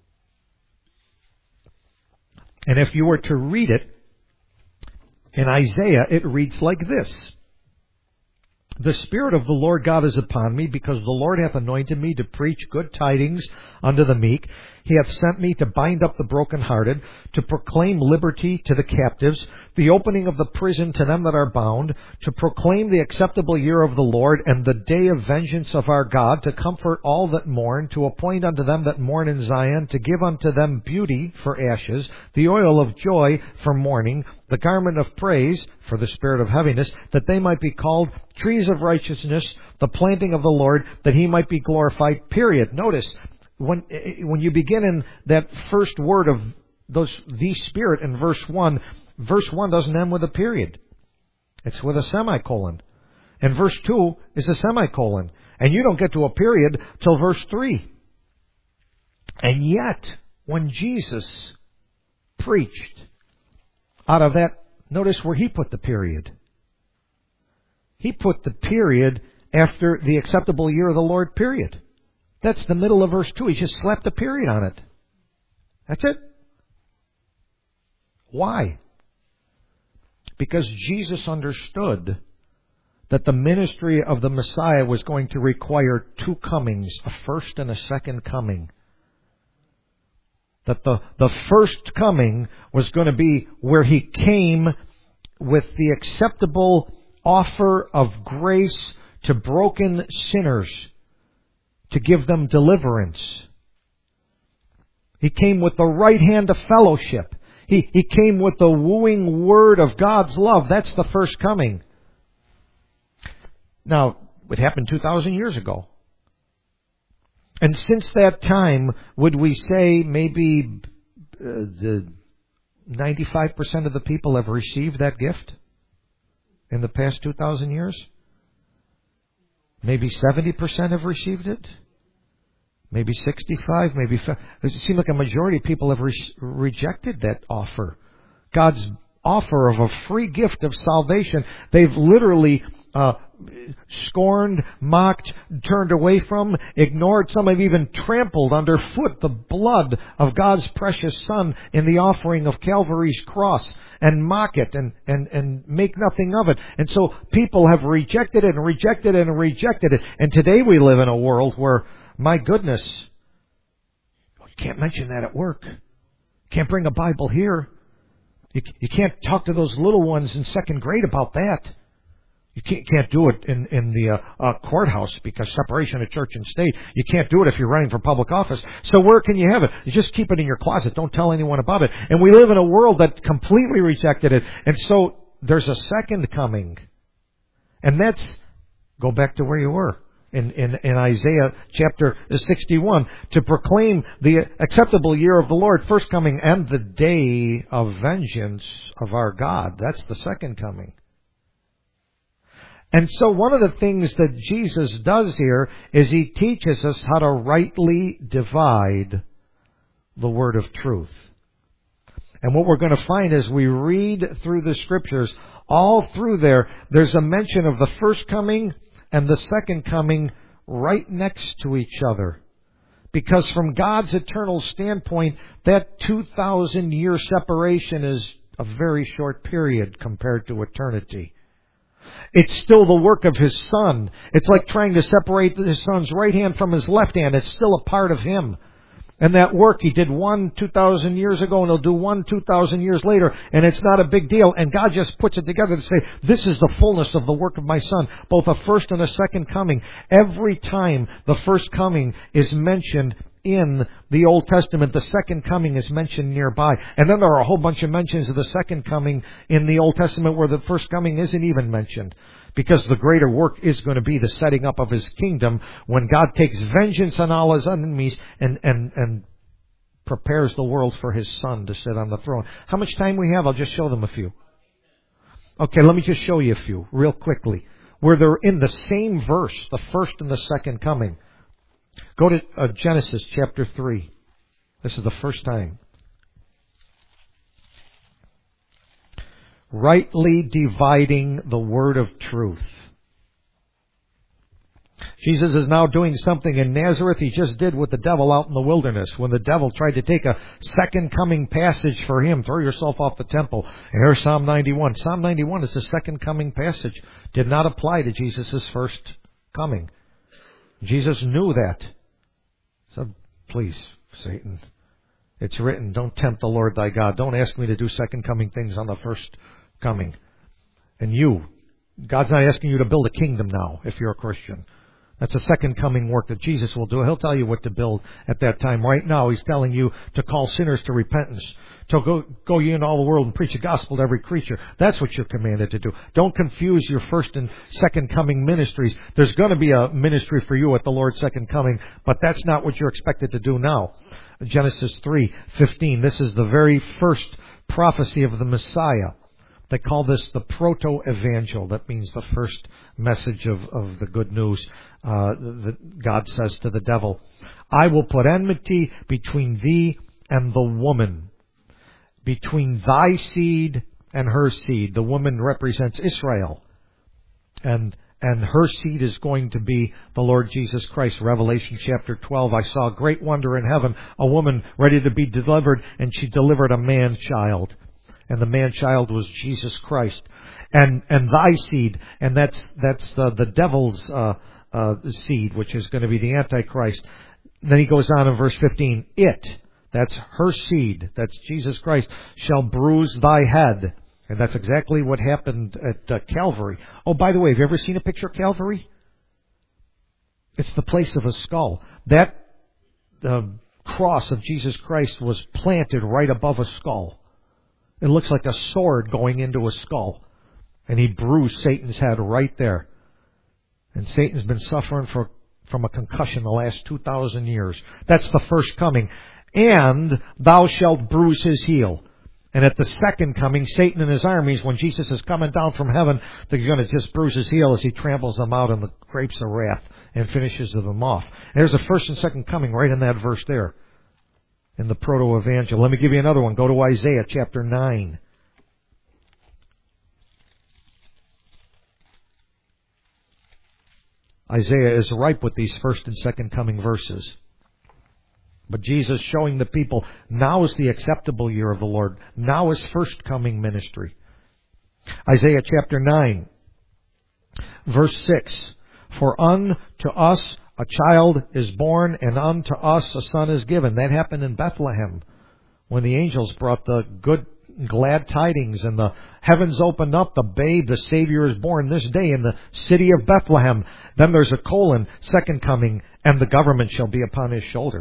And if you were to read it in Isaiah, it reads like this. The Spirit of the Lord God is upon me, because the Lord hath anointed me to preach good tidings unto the meek. He hath sent me to bind up the brokenhearted, to proclaim liberty to the captives, the opening of the prison to them that are bound, to proclaim the acceptable year of the Lord, and the day of vengeance of our God, to comfort all that mourn, to appoint unto them that mourn in Zion, to give unto them beauty for ashes, the oil of joy for mourning, the garment of praise for the spirit of heaviness, that they might be called trees of righteousness, the planting of the Lord, that He might be glorified. Period. Notice, when when you begin in that first word of those the Spirit in verse one, verse one doesn't end with a period. It's with a semicolon. And verse two is a semicolon. And you don't get to a period till verse three. And yet, when Jesus preached, out of that, notice where He put the period. He put the period after the acceptable year of the Lord, period. That's the middle of verse two. He just slapped a period on it. That's it. Why? Because Jesus understood that the ministry of the Messiah was going to require two comings, a first and a second coming. That the, the first coming was going to be where He came with the acceptable offer of grace to broken sinners, to give them deliverance. He came with the right hand of fellowship. He, he came with the wooing word of God's love. That's the first coming. Now, it happened two thousand years ago. And since that time, would we say maybe uh, the ninety-five percent of the people have received that gift in the past two thousand years? Maybe seventy percent have received it? Maybe sixty-five, maybe five. It seems like a majority of people have re- rejected that offer. God's offer of a free gift of salvation, they've literally uh, scorned, mocked, turned away from, ignored. Some have even trampled underfoot the blood of God's precious Son in the offering of Calvary's cross, and mock it and, and, and make nothing of it. And so people have rejected it and rejected it and rejected it. And today we live in a world where My goodness. You can't mention that at work. Can't bring a Bible here. You, you can't talk to those little ones in second grade about that. You can't, can't do it in, in the uh, uh, courthouse because separation of church and state. You can't do it if you're running for public office. So where can you have it? You just keep it in your closet. Don't tell anyone about it. And we live in a world that completely rejected it. And so there's a second coming. And that's, go back to where you were. In, in, in Isaiah chapter sixty-one, to proclaim the acceptable year of the Lord, first coming, and the day of vengeance of our God. That's the second coming. And so one of the things that Jesus does here is He teaches us how to rightly divide the word of truth. And what we're going to find as we read through the Scriptures, all through there, there's a mention of the first coming and the second coming right next to each other. Because from God's eternal standpoint, that two thousand year separation is a very short period compared to eternity. It's still the work of His Son. It's like trying to separate His Son's right hand from His left hand. It's still a part of Him. And that work He did one two thousand years ago, and He'll do one two thousand years later, and it's not a big deal. And God just puts it together to say, this is the fullness of the work of my Son, both a first and a second coming. Every time the first coming is mentioned in the Old Testament, the second coming is mentioned nearby. And then there are a whole bunch of mentions of the second coming in the Old Testament where the first coming isn't even mentioned. Because the greater work is going to be the setting up of His kingdom when God takes vengeance on all His enemies and, and, and prepares the world for His Son to sit on the throne. How much time we have? I'll just show them a few. Okay, let me just show you a few real quickly. Where they're in the same verse, the first and the second coming. Go to uh, Genesis chapter three. This is the first time. Rightly dividing the word of truth. Jesus is now doing something in Nazareth He just did with the devil out in the wilderness. When the devil tried to take a second coming passage for him, throw yourself off the temple. And here's Psalm ninety-one. Psalm ninety-one is the second coming passage. Did not apply to Jesus' first coming. Jesus knew that. So please, Satan, it's written, don't tempt the Lord thy God. Don't ask me to do second coming things on the first coming. And you, God's not asking you to build a kingdom now if you're a Christian. That's a second coming work that Jesus will do. He'll tell you what to build at that time. Right now, He's telling you to call sinners to repentance. To go, go ye into all the world and preach the gospel to every creature. That's what you're commanded to do. Don't confuse your first and second coming ministries. There's going to be a ministry for you at the Lord's second coming, but that's not what you're expected to do now. Genesis three fifteen. This is the very first prophecy of the Messiah. They call this the proto-evangel. That means the first message of, of the good news uh, that God says to the devil. I will put enmity between thee and the woman, between thy seed and her seed. The woman represents Israel. And and her seed is going to be the Lord Jesus Christ. Revelation chapter twelve, I saw a great wonder in heaven, a woman ready to be delivered, and she delivered a man-child. And the man-child was Jesus Christ. And and thy seed, and that's that's the, the devil's uh, uh, seed, which is going to be the Antichrist. And then he goes on in verse fifteen, it, that's her seed, that's Jesus Christ, shall bruise thy head. And that's exactly what happened at uh, Calvary. Oh, by the way, have you ever seen a picture of Calvary? It's the place of a skull. That uh, cross of Jesus Christ was planted right above a skull. It looks like a sword going into a skull. And He bruised Satan's head right there. And Satan's been suffering for, from a concussion the last two thousand years. That's the first coming. And thou shalt bruise his heel. And at the second coming, Satan and his armies, when Jesus is coming down from heaven, they're going to just bruise his heel as He tramples them out in the grapes of wrath and finishes them off. And there's the first and second coming right in that verse there. In the proto-evangel. Let me give you another one. Go to Isaiah chapter nine. Isaiah is ripe with these first and second coming verses. But Jesus showing the people, now is the acceptable year of the Lord. Now is first coming ministry. Isaiah chapter nine, verse six. For unto us A child is born, and unto us a son is given. That happened in Bethlehem when the angels brought the good, glad tidings, and the heavens opened up. The babe, the Savior, is born this day in the city of Bethlehem. Then there's a colon, second coming, and the government shall be upon his shoulder.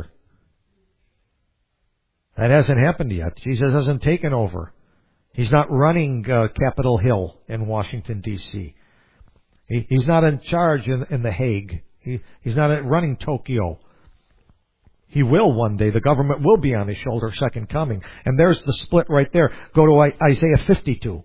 That hasn't happened yet. Jesus hasn't taken over. He's not running uh, Capitol Hill in Washington, D C He, he's not in charge in, in The Hague. He, he's not running Tokyo. He will one day. The government will be on his shoulder, second coming. And there's the split right there. Go to Isaiah fifty-two.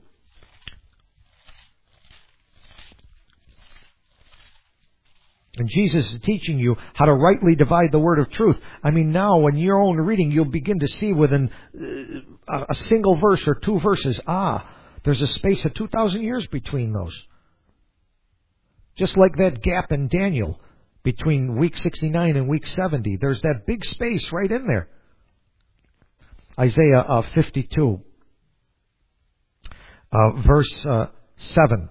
And Jesus is teaching you how to rightly divide the word of truth. I mean, now in your own reading, you'll begin to see within uh, a single verse or two verses, ah, there's a space of two thousand years between those. Just like that gap in Daniel between week sixty-nine and week seventy. There's that big space right in there. Isaiah uh, fifty-two, uh, verse uh, seven.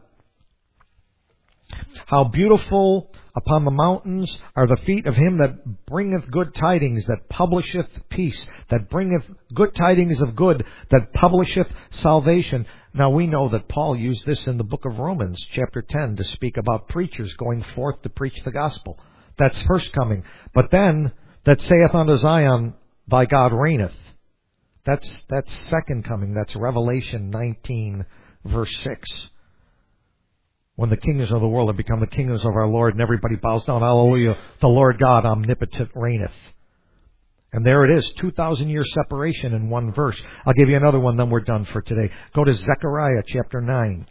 How beautiful upon the mountains are the feet of him that bringeth good tidings, that publisheth peace, that bringeth good tidings of good, that publisheth salvation. Now we know that Paul used this in the book of Romans, chapter ten, to speak about preachers going forth to preach the gospel. That's first coming. But then, that saith unto Zion, thy God reigneth. That's, that's second coming. That's Revelation nineteen, verse six. When the kingdoms of the world have become the kingdoms of our Lord, and everybody bows down, hallelujah, the Lord God omnipotent reigneth. And there it is, two thousand year separation in one verse. I'll give you another one, then we're done for today. Go to Zechariah chapter nine.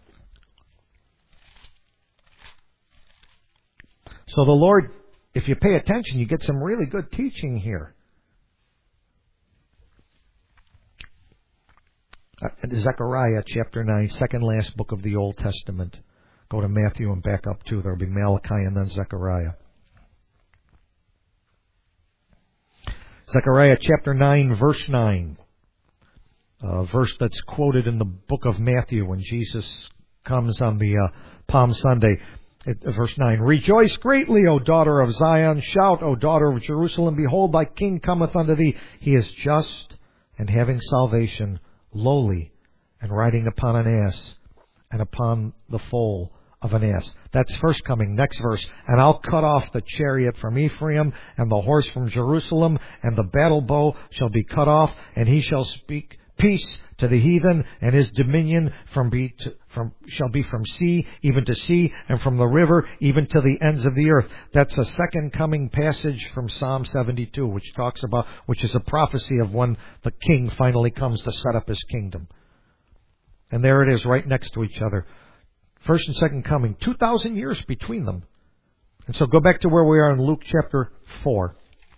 So the Lord, if you pay attention, you get some really good teaching here. Uh, Zechariah chapter nine, second last book of the Old Testament. Go to Matthew and back up too. There will be Malachi and then Zechariah. Zechariah chapter nine, verse nine. A verse that's quoted in the book of Matthew when Jesus comes on the uh, Palm Sunday. It, uh, verse nine. Rejoice greatly, O daughter of Zion. Shout, O daughter of Jerusalem. Behold, thy king cometh unto thee. He is just and having salvation, lowly, and riding upon an ass, and upon the foal of an ass. That's first coming. Next verse. And I'll cut off the chariot from Ephraim, and the horse from Jerusalem, and the battle bow shall be cut off, and he shall speak peace to the heathen, and his dominion from be to, from shall be from sea even to sea, and from the river even to the ends of the earth. That's a second coming passage from Psalm seventy-two, which talks about, which is a prophecy of when the king finally comes to set up his kingdom. And there it is, right next to each other. First and second coming, two thousand years between them. And so go back to where we are in Luke chapter four.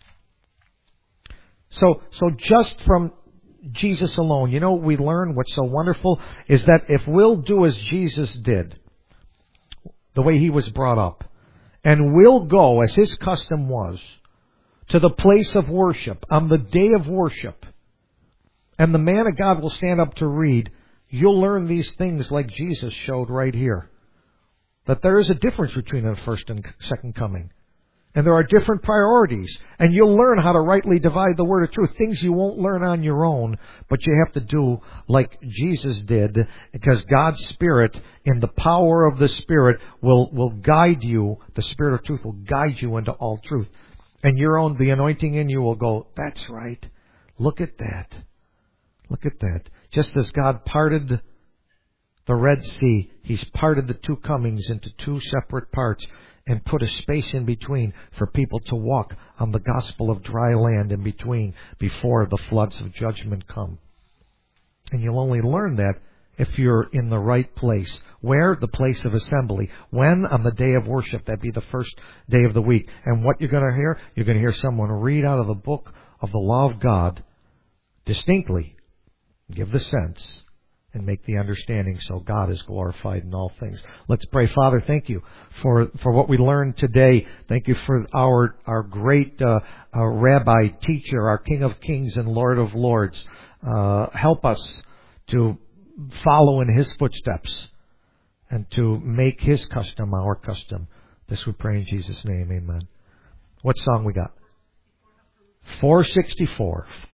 So, so just from Jesus alone, you know what we learn, what's so wonderful, is that if we'll do as Jesus did, the way he was brought up, and we'll go, as his custom was, to the place of worship, on the day of worship, and the man of God will stand up to read, you'll learn these things like Jesus showed right here. That there is a difference between the first and second coming. And there are different priorities. And you'll learn how to rightly divide the word of truth. Things you won't learn on your own, but you have to do like Jesus did. Because God's Spirit, in the power of the Spirit, will, will guide you. The Spirit of truth will guide you into all truth. And your own, the anointing in you will go, that's right. Look at that. Look at that. Just as God parted the Red Sea, He's parted the two comings into two separate parts and put a space in between for people to walk on the gospel of dry land in between before the floods of judgment come. And you'll only learn that if you're in the right place. Where? The place of assembly. When? On the day of worship. That'd be the first day of the week. And what you're going to hear? You're going to hear someone read out of the book of the law of God distinctly. Give the sense and make the understanding so God is glorified in all things. Let's pray. Father, thank you for, for what we learned today. Thank you for our, our great uh, uh, rabbi, teacher, our King of Kings and Lord of Lords. Uh, help us to follow in His footsteps and to make His custom our custom. This we pray in Jesus' name. Amen. What song we got? four sixty-four.